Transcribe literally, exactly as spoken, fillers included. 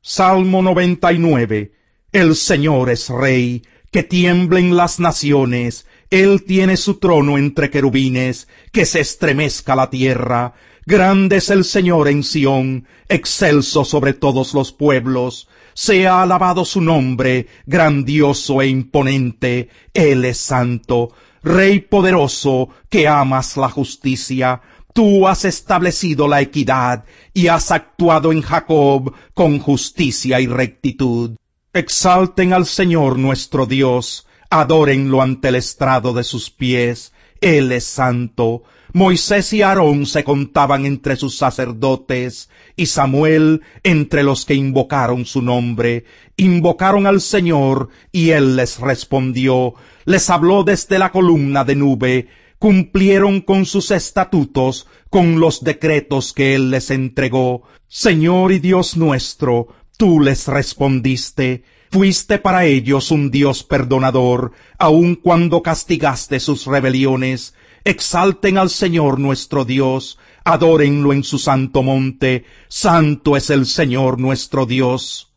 Salmo noventa y nueve. El Señor es Rey, que tiemblen las naciones. Él tiene su trono entre querubines, que se estremezca la tierra. Grande es el Señor en Sión, excelso sobre todos los pueblos. Sea alabado su nombre, grandioso e imponente. Él es santo, Rey poderoso, que amas la justicia. Tú has establecido la equidad, y has actuado en Jacob con justicia y rectitud. Exalten al Señor nuestro Dios, adórenlo ante el estrado de sus pies. Él es santo. Moisés y Aarón se contaban entre sus sacerdotes, y Samuel entre los que invocaron su nombre. Invocaron al Señor, y Él les respondió. Les habló desde la columna de nube. Cumplieron con sus estatutos, con los decretos que Él les entregó. Señor y Dios nuestro, tú les respondiste. Fuiste para ellos un Dios perdonador, aun cuando castigaste sus rebeliones. Exalten al Señor nuestro Dios, adórenlo en su santo monte. Santo es el Señor nuestro Dios.